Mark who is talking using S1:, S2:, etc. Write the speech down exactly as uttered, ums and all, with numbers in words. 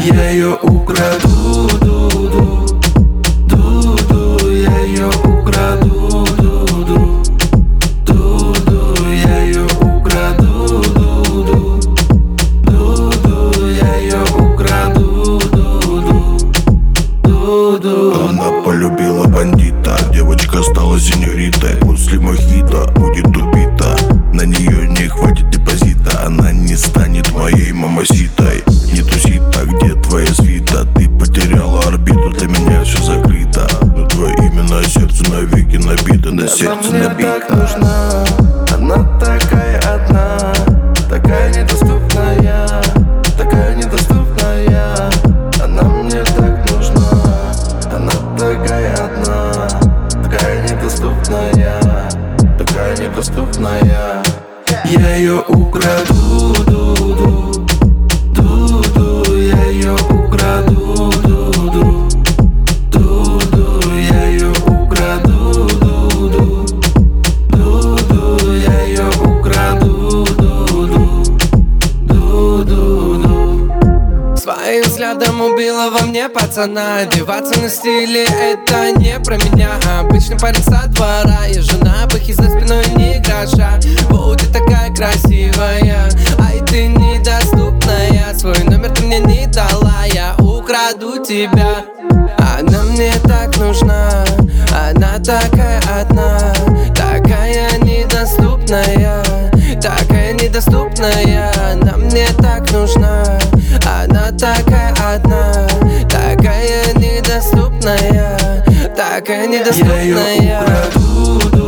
S1: Я ее украду, ду-ду, ду-ду, я ее украду, ду-ду, ду-ду, я ее украду, ду-ду, ду-ду, я ее украду, ду-ду, ду-ду.
S2: Она полюбила бандита, девочка стала сеньоритой. После мохито будет убита, на нее не хватит депозита. Она не станет моей мамаситой. Не туси так, где твоя свита? Ты потеряла орбиту, для меня все закрыто. Но твое имя на сердце навеки набито, на сердце
S1: Она мне
S2: набито.
S1: так нужна, она такая одна, такая недоступная, такая недоступная. Она мне так нужна, она такая одна, такая недоступная, такая недоступная. Я ее украду, ду-ду, ду-ду, я ее украду, ду-ду, ду-ду, я ее украду, ду-ду, ду-ду, я ее украду, ду-ду, ду-ду-ду.
S3: Своим взглядом убила во мне пацана. Одеваться на стиле — это не про меня. Обычный парень со двора, и жена бэхи за спиной не гроша. Будет такая красивая, ай ты недоступная. Свой номер ты мне не дала, я украду тебя. Она мне так нужна, она такая одна, такая недоступная, такая недоступная. Она мне так нужна, она такая одна, такая недоступная, такая недоступная.
S1: Я ее украду.